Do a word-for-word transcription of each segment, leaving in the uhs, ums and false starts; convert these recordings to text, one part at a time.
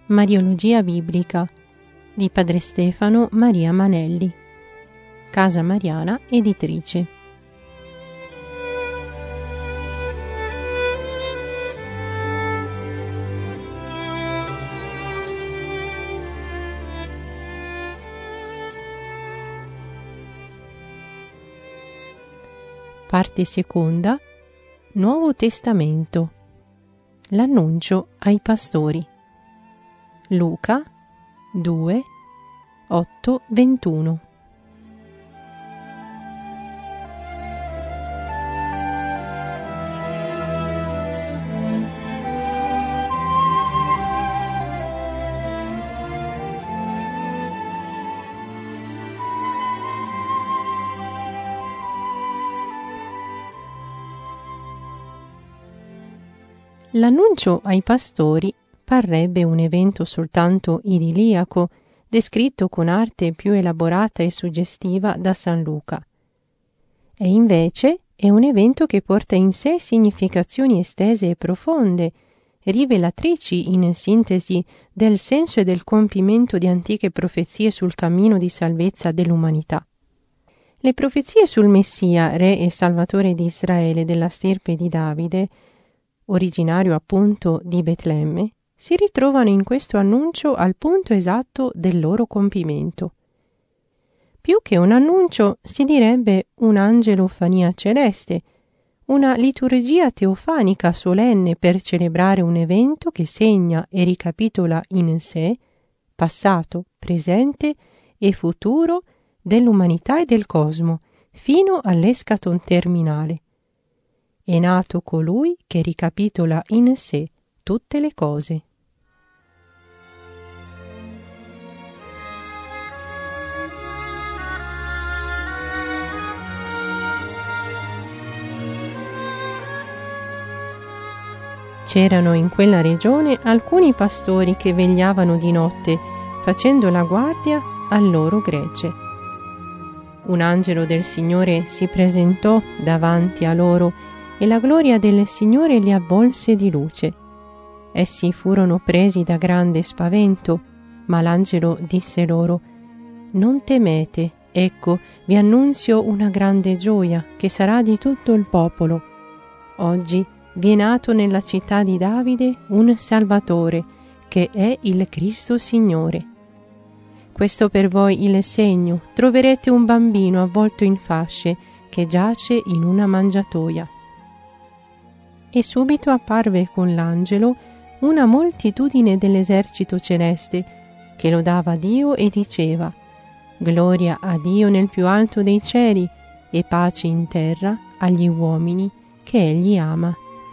Mariologia biblica di Padre Stefano Maria Manelli, Casa Mariana Editrice. Parte seconda. Nuovo Testamento. L'annuncio ai pastori. Luca due, otto, ventuno. L'annuncio ai pastori parrebbe un evento soltanto idilliaco, descritto con arte più elaborata e suggestiva da San Luca. E invece è un evento che porta in sé significazioni estese e profonde, rivelatrici in sintesi del senso e del compimento di antiche profezie sul cammino di salvezza dell'umanità. Le profezie sul Messia, re e salvatore di Israele della stirpe di Davide, originario appunto di Betlemme, si ritrovano in questo annuncio al punto esatto del loro compimento. Più che un annuncio si direbbe un'angelofania celeste, una liturgia teofanica solenne per celebrare un evento che segna e ricapitola in sé passato, presente e futuro dell'umanità e del cosmo, fino all'eschaton terminale. È nato colui che ricapitola in sé tutte le cose. C'erano in quella regione alcuni pastori che vegliavano di notte, facendo la guardia al loro gregge. Un angelo del Signore si presentò davanti a loro e la gloria del Signore li avvolse di luce. Essi furono presi da grande spavento, ma l'angelo disse loro: «Non temete, ecco, vi annunzio una grande gioia che sarà di tutto il popolo. Oggi vi è nato nella città di Davide un Salvatore, che è il Cristo Signore. Questo per voi il segno: troverete un bambino avvolto in fasce che giace in una mangiatoia». E subito apparve con l'angelo una moltitudine dell'esercito celeste che lodava Dio e diceva: «Gloria a Dio nel più alto dei cieli e pace in terra agli uomini che Egli ama».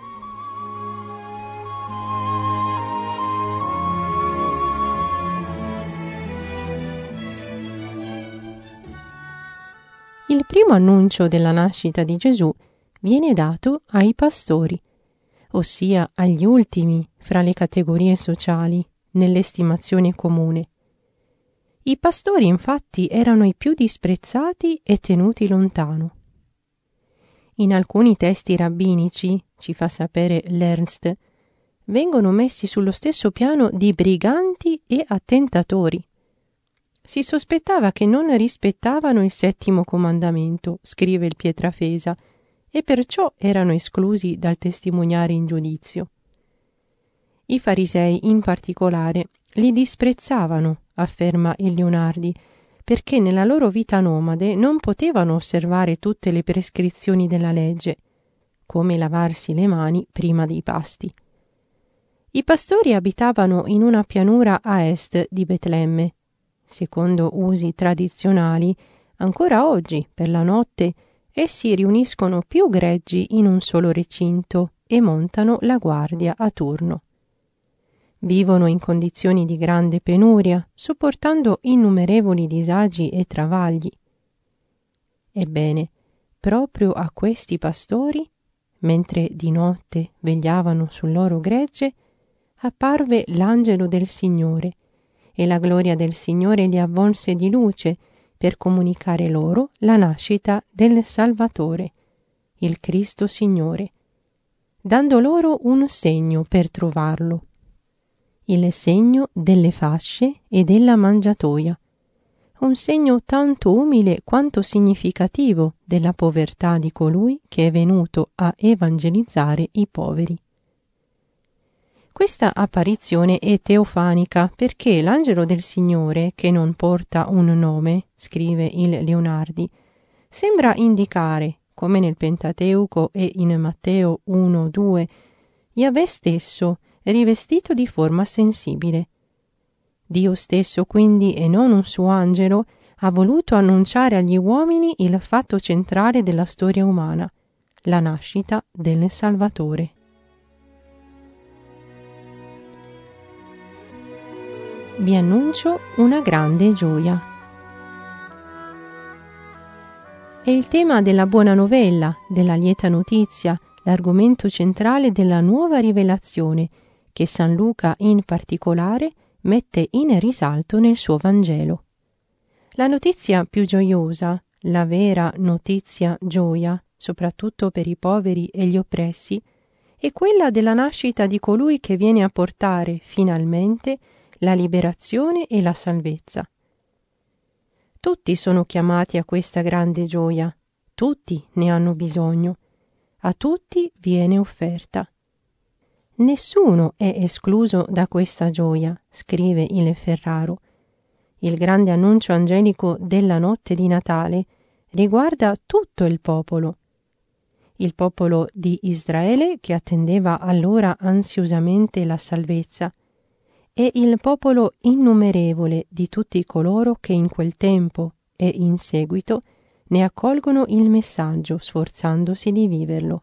Il primo annuncio della nascita di Gesù viene dato ai pastori, ossia agli ultimi fra le categorie sociali nell'estimazione comune. I pastori infatti erano i più disprezzati e tenuti lontano. In alcuni testi rabbinici, ci fa sapere l'Ernst, vengono messi sullo stesso piano di briganti e attentatori. Si sospettava che non rispettavano il settimo comandamento, scrive il Pietrafesa, e perciò erano esclusi dal testimoniare in giudizio. I farisei in particolare li disprezzavano, afferma il Leonardi, perché nella loro vita nomade non potevano osservare tutte le prescrizioni della legge, come lavarsi le mani prima dei pasti. I pastori abitavano in una pianura a est di Betlemme. Secondo usi tradizionali, ancora oggi, per la notte, essi riuniscono più greggi in un solo recinto e montano la guardia a turno. Vivono in condizioni di grande penuria, sopportando innumerevoli disagi e travagli. Ebbene, proprio a questi pastori, mentre di notte vegliavano sul loro gregge, apparve l'angelo del Signore, e la gloria del Signore li avvolse di luce per comunicare loro la nascita del Salvatore, il Cristo Signore, dando loro un segno per trovarlo. il segno delle fasce e della mangiatoia, un segno tanto umile quanto significativo della povertà di colui che è venuto a evangelizzare i poveri. Questa apparizione è teofanica perché l'angelo del Signore, che non porta un nome, scrive il Leonardi, sembra indicare, come nel Pentateuco e in Matteo uno due, Yahweh stesso, rivestito di forma sensibile. Dio stesso quindi, e non un suo angelo, ha voluto annunciare agli uomini il fatto centrale della storia umana, la nascita del Salvatore. Vi annuncio una grande gioia. È il tema della buona novella, della lieta notizia, l'argomento centrale della nuova rivelazione che San Luca in particolare mette in risalto nel suo Vangelo. La notizia più gioiosa, la vera notizia gioia, soprattutto per i poveri e gli oppressi, è quella della nascita di colui che viene a portare finalmente la liberazione e la salvezza. Tutti sono chiamati a questa grande gioia, tutti ne hanno bisogno, a tutti viene offerta. Nessuno è escluso da questa gioia, scrive il Ferraro. Il grande annuncio angelico della notte di Natale riguarda tutto il popolo. Il popolo di Israele, che attendeva allora ansiosamente la salvezza, e il popolo innumerevole di tutti coloro che in quel tempo e in seguito ne accolgono il messaggio sforzandosi di viverlo.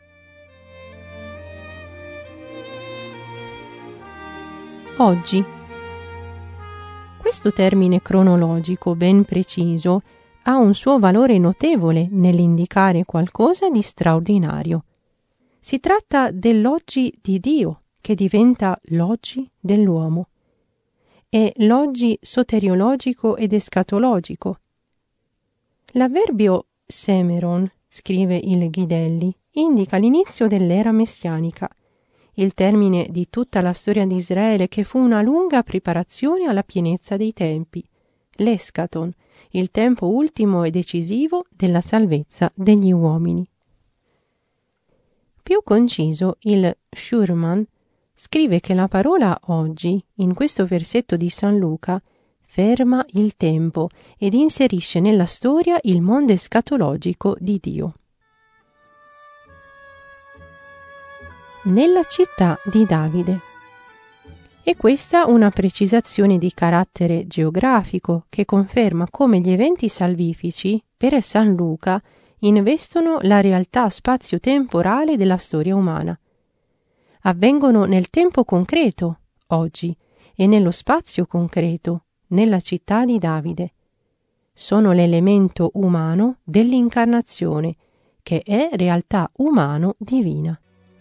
Oggi. Questo termine cronologico ben preciso ha un suo valore notevole nell'indicare qualcosa di straordinario. Si tratta dell'oggi di Dio, che diventa l'oggi dell'uomo. È l'oggi soteriologico ed escatologico. L'avverbio semeron, scrive il Ghidelli, indica l'inizio dell'era messianica, il termine di tutta la storia di Israele che fu una lunga preparazione alla pienezza dei tempi, l'escaton, il tempo ultimo e decisivo della salvezza degli uomini. Più conciso, il Schurman scrive che la parola oggi, in questo versetto di San Luca, ferma il tempo ed inserisce nella storia il mondo escatologico di Dio. Nella città di Davide. E questa una precisazione di carattere geografico che conferma come gli eventi salvifici per San Luca investono la realtà spazio-temporale della storia umana. Avvengono nel tempo concreto, oggi, e nello spazio concreto, nella città di Davide. Sono l'elemento umano dell'incarnazione, che è realtà umano-divina.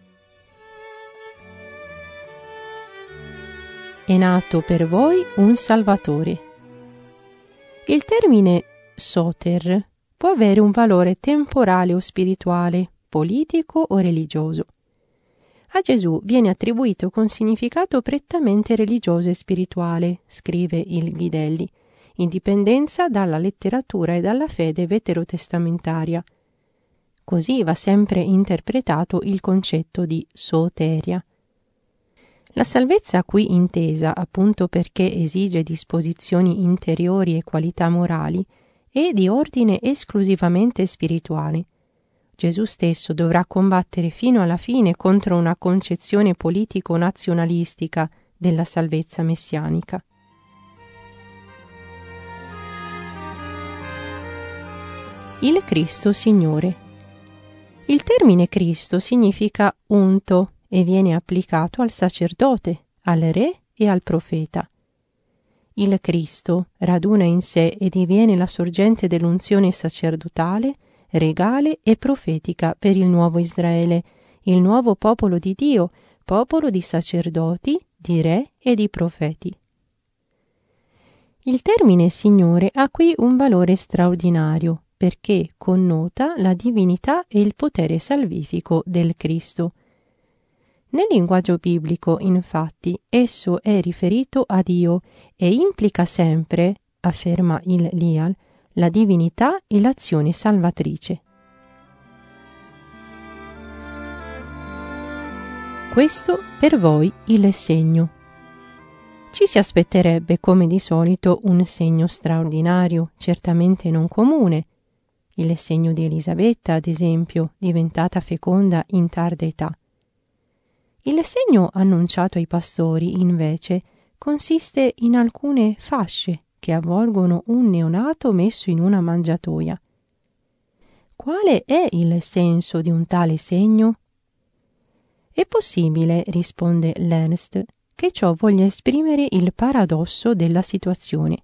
È nato per voi un Salvatore. Il termine soter può avere un valore temporale o spirituale, politico o religioso. A Gesù viene attribuito con significato prettamente religioso e spirituale, scrive il Ghidelli, in dipendenza dalla letteratura e dalla fede veterotestamentaria. Così va sempre interpretato il concetto di soteria. La salvezza qui intesa, appunto perché esige disposizioni interiori e qualità morali, è di ordine esclusivamente spirituale. Gesù stesso dovrà combattere fino alla fine contro una concezione politico-nazionalistica della salvezza messianica. Il Cristo Signore. Il termine Cristo significa unto e viene applicato al sacerdote, al re e al profeta. Il Cristo raduna in sé e diviene la sorgente dell'unzione sacerdotale, regale e profetica per il nuovo Israele, il nuovo popolo di Dio, popolo di sacerdoti, di re e di profeti. Il termine Signore ha qui un valore straordinario perché connota la divinità e il potere salvifico del Cristo. Nel linguaggio biblico, infatti, esso è riferito a Dio e implica sempre, afferma il Lial, la divinità e l'azione salvatrice. Questo per voi il segno. Ci si aspetterebbe, come di solito, un segno straordinario, certamente non comune. Il segno di Elisabetta, ad esempio, diventata feconda in tarda età. Il segno annunciato ai pastori, invece, consiste in alcune fasce che avvolgono un neonato messo in una mangiatoia. Quale è il senso di un tale segno? È possibile, risponde L'Ernst, che ciò voglia esprimere il paradosso della situazione.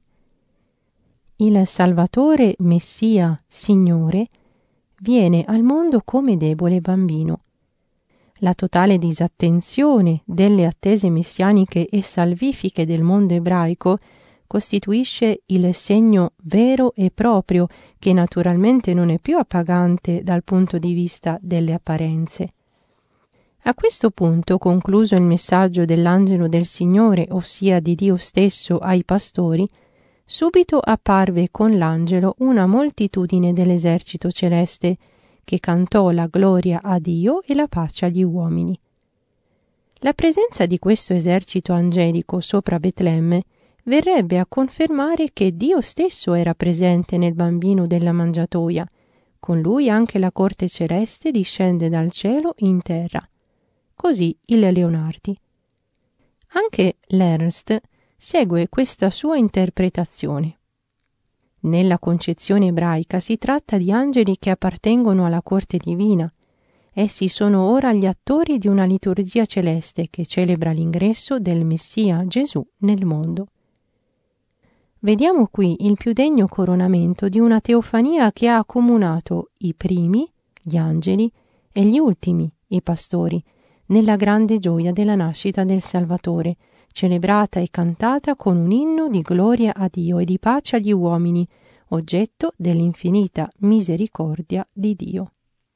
Il Salvatore, Messia, Signore, viene al mondo come debole bambino. La totale disattenzione delle attese messianiche e salvifiche del mondo ebraico costituisce il segno vero e proprio, che naturalmente non è più appagante dal punto di vista delle apparenze. A questo punto, concluso il messaggio dell'angelo del Signore, ossia di Dio stesso ai pastori, subito apparve con l'angelo una moltitudine dell'esercito celeste, che cantò la gloria a Dio e la pace agli uomini. La presenza di questo esercito angelico sopra Betlemme verrebbe a confermare che Dio stesso era presente nel bambino della mangiatoia. Con lui anche la corte celeste discende dal cielo in terra. Così il Leonardi. Anche L'Ernst segue questa sua interpretazione. Nella concezione ebraica si tratta di angeli che appartengono alla corte divina. Essi sono ora gli attori di una liturgia celeste che celebra l'ingresso del Messia Gesù nel mondo. Vediamo qui il più degno coronamento di una teofania che ha accomunato i primi, gli angeli, e gli ultimi, i pastori, nella grande gioia della nascita del Salvatore, celebrata e cantata con un inno di gloria a Dio e di pace agli uomini, oggetto dell'infinita misericordia di Dio.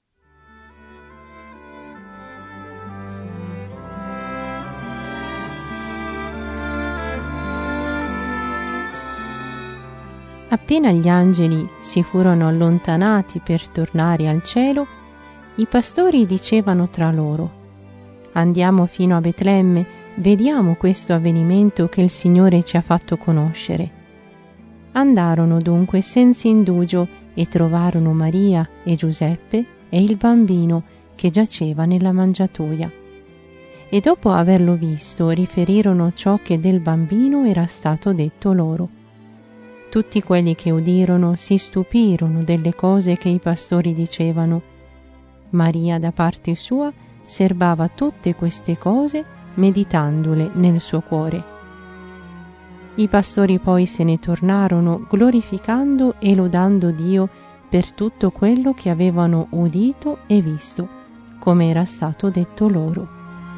Appena gli angeli si furono allontanati per tornare al cielo, i pastori dicevano tra loro: «Andiamo fino a Betlemme, vediamo questo avvenimento che il Signore ci ha fatto conoscere». Andarono dunque senza indugio e trovarono Maria e Giuseppe e il bambino che giaceva nella mangiatoia. E dopo averlo visto riferirono ciò che del bambino era stato detto loro. Tutti quelli che udirono si stupirono delle cose che i pastori dicevano. Maria, da parte sua, serbava tutte queste cose, meditandole nel suo cuore. I pastori poi se ne tornarono, glorificando e lodando Dio per tutto quello che avevano udito e visto, come era stato detto loro.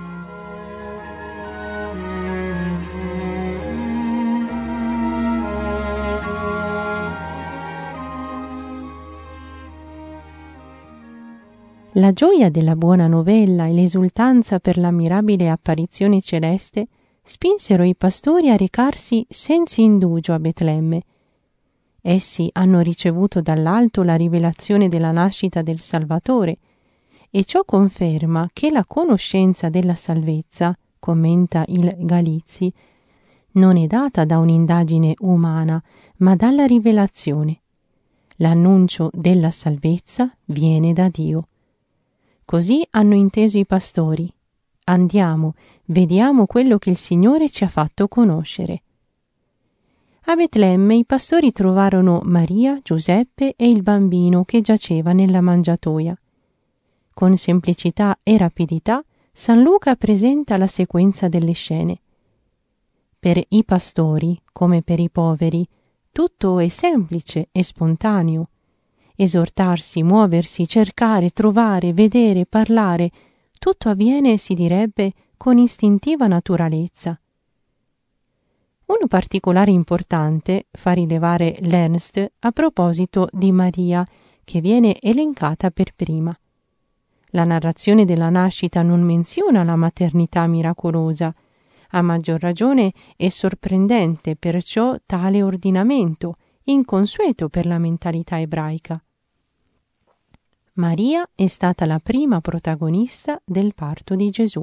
La gioia della buona novella e l'esultanza per l'ammirabile apparizione celeste spinsero i pastori a recarsi senza indugio a Betlemme. Essi hanno ricevuto dall'alto la rivelazione della nascita del Salvatore, e ciò conferma che la conoscenza della salvezza, commenta il Galizzi, non è data da un'indagine umana, ma dalla rivelazione. L'annuncio della salvezza viene da Dio. Così hanno inteso i pastori. Andiamo, vediamo quello che il Signore ci ha fatto conoscere. A Betlemme i pastori trovarono Maria, Giuseppe e il bambino che giaceva nella mangiatoia. Con semplicità e rapidità San Luca presenta la sequenza delle scene. Per i pastori, come per i poveri, tutto è semplice e spontaneo. Esortarsi, muoversi, cercare, trovare, vedere, parlare, tutto avviene, si direbbe, con istintiva naturalezza. Un particolare importante fa rilevare L'Ernst a proposito di Maria, che viene elencata per prima. La narrazione della nascita non menziona la maternità miracolosa. A maggior ragione è sorprendente perciò tale ordinamento, inconsueto per la mentalità ebraica. Maria è stata la prima protagonista del parto di Gesù.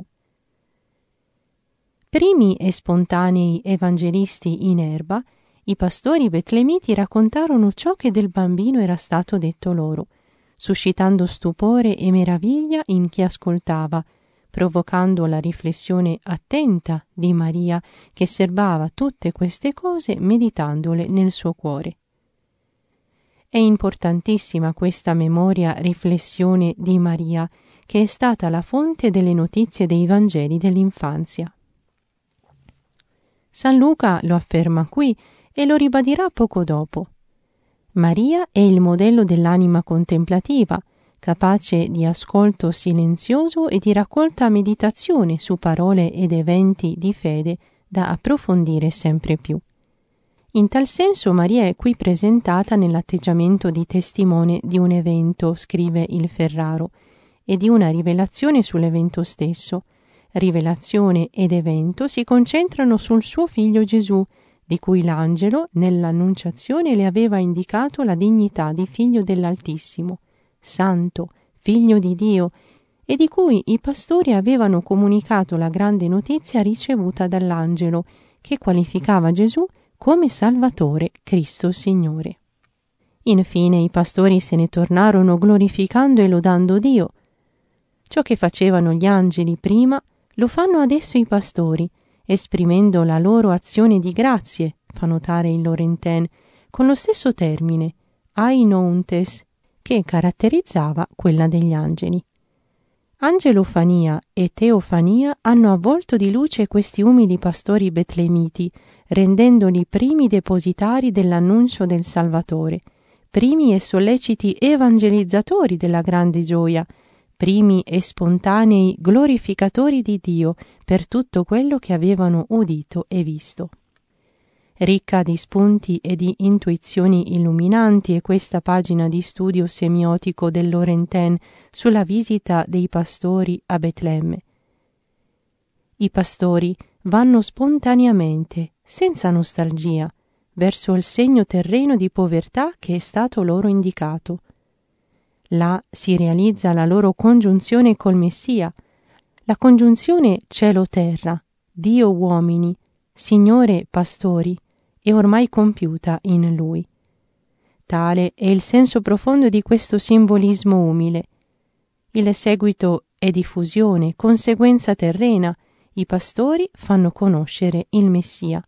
Primi e spontanei evangelisti in erba, i pastori betlemiti raccontarono ciò che del bambino era stato detto loro, suscitando stupore e meraviglia in chi ascoltava, provocando la riflessione attenta di Maria che serbava tutte queste cose meditandole nel suo cuore. È importantissima questa memoria-riflessione di Maria, che è stata la fonte delle notizie dei Vangeli dell'infanzia. San Luca lo afferma qui e lo ribadirà poco dopo. Maria è il modello dell'anima contemplativa, capace di ascolto silenzioso e di raccolta meditazione su parole ed eventi di fede da approfondire sempre più. In tal senso Maria è qui presentata nell'atteggiamento di testimone di un evento, scrive il Ferraro, e di una rivelazione sull'evento stesso. Rivelazione ed evento si concentrano sul suo figlio Gesù, di cui l'angelo nell'annunciazione le aveva indicato la dignità di figlio dell'Altissimo, santo, figlio di Dio, e di cui i pastori avevano comunicato la grande notizia ricevuta dall'angelo, che qualificava Gesù come Salvatore, Cristo Signore. Infine i pastori se ne tornarono glorificando e lodando Dio. Ciò che facevano gli angeli prima lo fanno adesso i pastori, esprimendo la loro azione di grazie, fa notare il Laurentin, con lo stesso termine, ainountes, che caratterizzava quella degli angeli. Angelofania e teofania hanno avvolto di luce questi umili pastori betlemiti, rendendoli primi depositari dell'annuncio del Salvatore, primi e solleciti evangelizzatori della grande gioia, primi e spontanei glorificatori di Dio per tutto quello che avevano udito e visto. Ricca di spunti e di intuizioni illuminanti è questa pagina di studio semiotico del Laurentin sulla visita dei pastori a Betlemme. I pastori vanno spontaneamente, senza nostalgia, verso il segno terreno di povertà che è stato loro indicato. Là si realizza la loro congiunzione col Messia, la congiunzione cielo-terra, Dio-uomini, Signore pastori, è ormai compiuta in Lui. Tale è il senso profondo di questo simbolismo umile. Il seguito è diffusione, conseguenza terrena, i pastori fanno conoscere il Messia.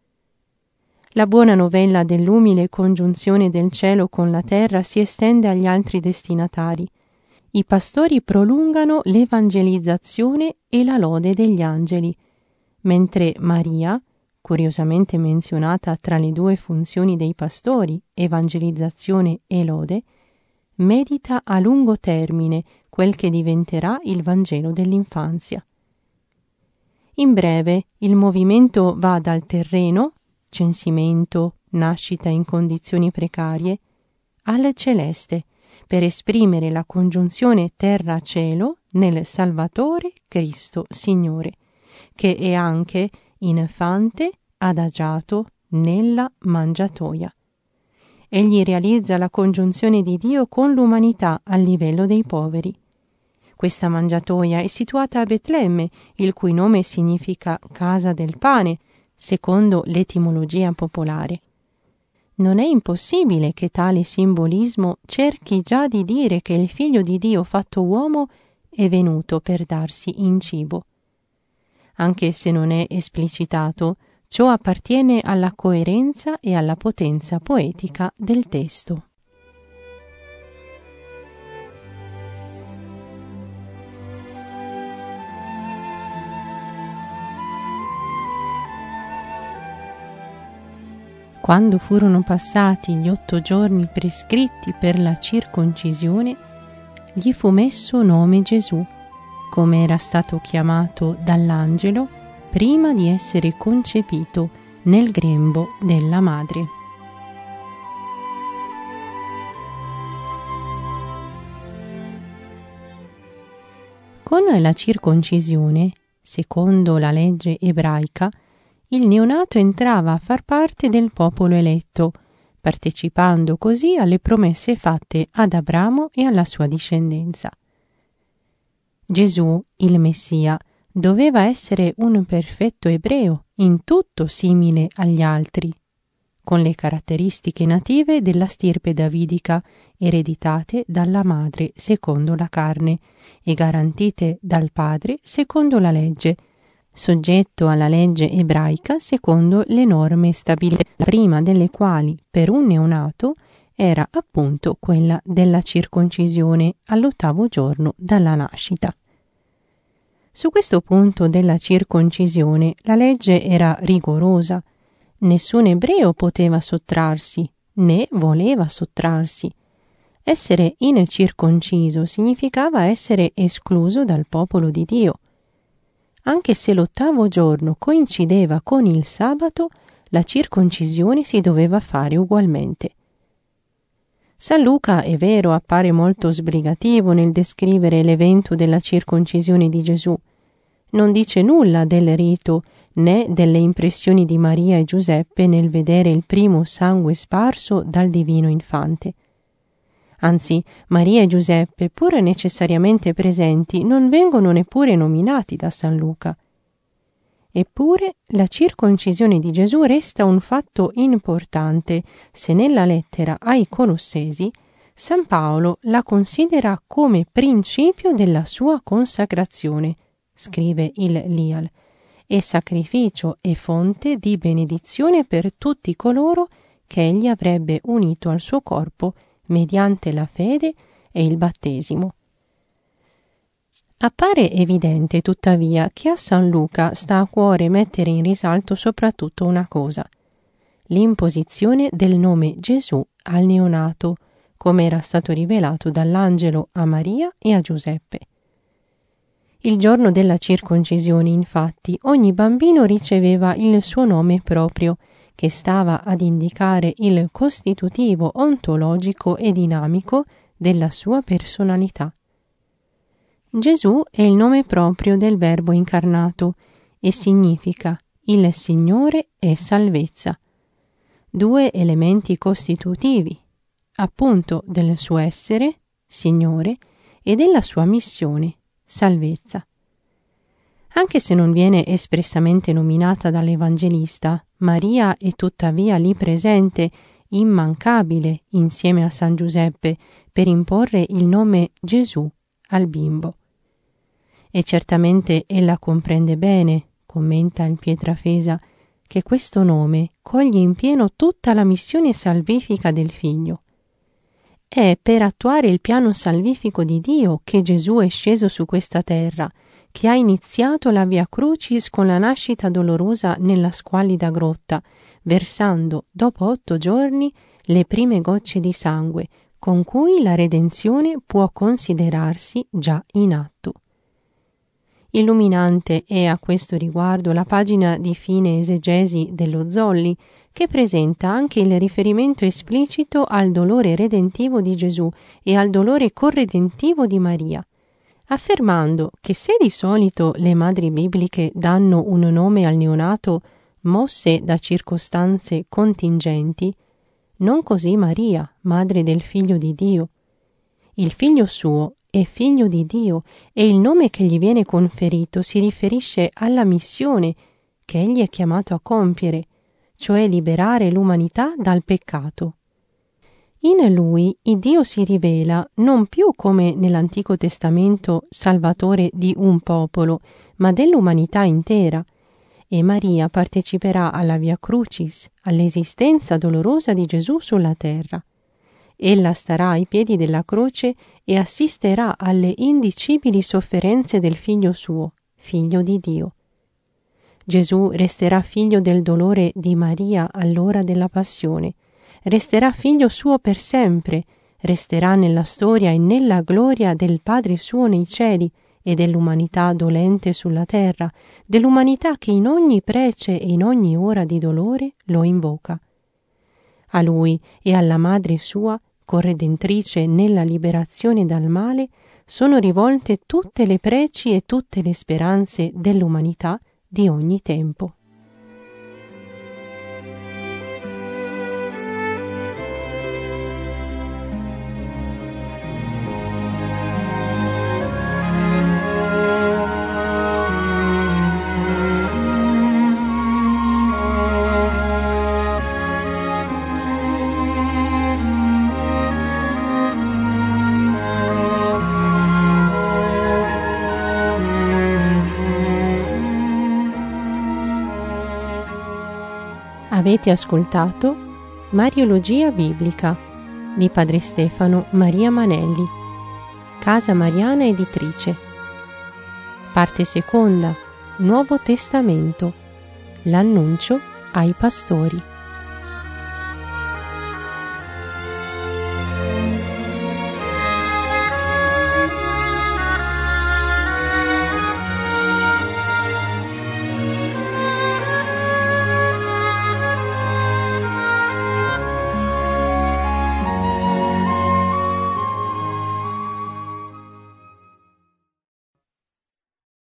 La buona novella dell'umile congiunzione del cielo con la terra si estende agli altri destinatari. I pastori prolungano l'evangelizzazione e la lode degli angeli, mentre Maria, curiosamente menzionata tra le due funzioni dei pastori, evangelizzazione e lode, medita a lungo termine quel che diventerà il Vangelo dell'infanzia. In breve, il movimento va dal terreno, censimento, nascita in condizioni precarie, al celeste, per esprimere la congiunzione terra-cielo nel Salvatore Cristo Signore, che è anche infante adagiato nella mangiatoia. Egli realizza la congiunzione di Dio con l'umanità al livello dei poveri. Questa mangiatoia è situata a Betlemme, il cui nome significa casa del pane, secondo l'etimologia popolare. Non è impossibile che tale simbolismo cerchi già di dire che il Figlio di Dio fatto uomo è venuto per darsi in cibo. Anche se non è esplicitato, ciò appartiene alla coerenza e alla potenza poetica del testo. Quando furono passati gli otto giorni prescritti per la circoncisione, gli fu messo nome Gesù, come era stato chiamato dall'angelo prima di essere concepito nel grembo della madre. Con la circoncisione, secondo la legge ebraica, il neonato entrava a far parte del popolo eletto, partecipando così alle promesse fatte ad Abramo e alla sua discendenza. Gesù, il Messia, doveva essere un perfetto ebreo, in tutto simile agli altri, con le caratteristiche native della stirpe davidica, ereditate dalla madre secondo la carne e garantite dal padre secondo la legge, soggetto alla legge ebraica secondo le norme stabilite, la prima delle quali per un neonato era appunto quella della circoncisione all'ottavo giorno dalla nascita. Su questo punto della circoncisione la legge era rigorosa. Nessun ebreo poteva sottrarsi, né voleva sottrarsi. Essere incirconciso significava essere escluso dal popolo di Dio. Anche se l'ottavo giorno coincideva con il sabato, la circoncisione si doveva fare ugualmente. San Luca, è vero, appare molto sbrigativo nel descrivere l'evento della circoncisione di Gesù. Non dice nulla del rito né delle impressioni di Maria e Giuseppe nel vedere il primo sangue sparso dal divino infante. Anzi, Maria e Giuseppe, pur necessariamente presenti, non vengono neppure nominati da San Luca. Eppure la circoncisione di Gesù resta un fatto importante se nella lettera ai Colossesi San Paolo la considera come principio della sua consacrazione, scrive il Lial, e sacrificio e fonte di benedizione per tutti coloro che egli avrebbe unito al suo corpo mediante la fede e il battesimo. Appare evidente, tuttavia, che a San Luca sta a cuore mettere in risalto soprattutto una cosa: l'imposizione del nome Gesù al neonato, come era stato rivelato dall'angelo a Maria e a Giuseppe. Il giorno della circoncisione, infatti, ogni bambino riceveva il suo nome proprio, che stava ad indicare il costitutivo ontologico e dinamico della sua personalità. Gesù è il nome proprio del Verbo incarnato e significa il Signore e salvezza, due elementi costitutivi, appunto del suo essere, Signore, e della sua missione, salvezza. Anche se non viene espressamente nominata dall'Evangelista, Maria è tuttavia lì presente, immancabile, insieme a San Giuseppe, per imporre il nome Gesù al bimbo. E certamente ella comprende bene, commenta il Pietrafesa, che questo nome coglie in pieno tutta la missione salvifica del Figlio. È per attuare il piano salvifico di Dio che Gesù è sceso su questa terra, che ha iniziato la Via Crucis con la nascita dolorosa nella squallida grotta, versando dopo otto giorni le prime gocce di sangue, con cui la redenzione può considerarsi già in atto. Illuminante è a questo riguardo la pagina di fine esegesi dello Zolli, che presenta anche il riferimento esplicito al dolore redentivo di Gesù e al dolore corredentivo di Maria, affermando che se di solito le madri bibliche danno un nome al neonato mosse da circostanze contingenti, non così Maria, madre del Figlio di Dio. Il Figlio suo è Figlio di Dio e il nome che gli viene conferito si riferisce alla missione che egli è chiamato a compiere, cioè liberare l'umanità dal peccato. In lui il Dio si rivela non più come nell'Antico Testamento Salvatore di un popolo, ma dell'umanità intera, e Maria parteciperà alla Via Crucis, all'esistenza dolorosa di Gesù sulla terra. Ella starà ai piedi della croce e assisterà alle indicibili sofferenze del Figlio suo, Figlio di Dio. Gesù resterà figlio del dolore di Maria all'ora della passione, resterà figlio suo per sempre, resterà nella storia e nella gloria del Padre suo nei cieli e dell'umanità dolente sulla terra, dell'umanità che in ogni prece e in ogni ora di dolore lo invoca. A lui e alla Madre sua, corredentrice nella liberazione dal male, sono rivolte tutte le preci e tutte le speranze dell'umanità di ogni tempo. Avete ascoltato Mariologia Biblica di Padre Stefano Maria Manelli, Casa Mariana Editrice. Parte seconda, Nuovo Testamento, l'annuncio ai pastori.